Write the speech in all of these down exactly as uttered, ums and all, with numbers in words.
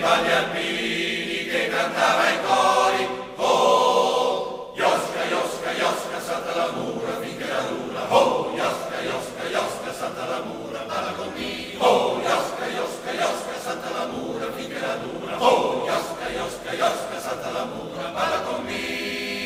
balli alpini che cantava i cori. Oh, Iosca, Iosca, Iosca, salta la mura finché la dura. Oh, Iosca, Iosca, Iosca, salta la mura, balla con me. Oh, Iosca, Iosca, Iosca, salta la mura finché la dura. Oh, Iosca, Iosca, Iosca, salta la mura, balla con me.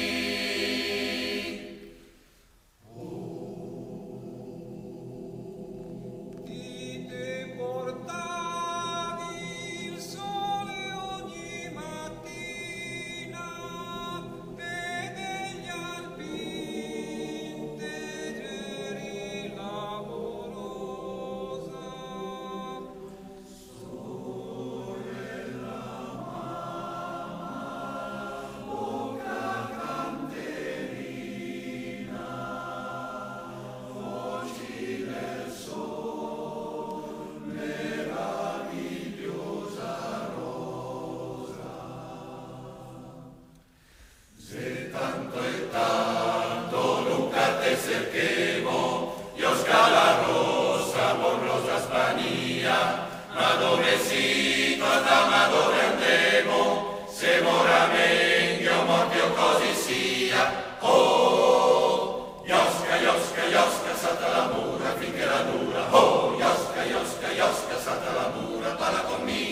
Ma dove si torna, ma dove andemo? Se mora meglio, morti o così sia. Oh, Iosca, Iosca, Iosca, salta la mura finché la dura. Oh, Iosca, Iosca, Iosca, salta la mura, balla con me.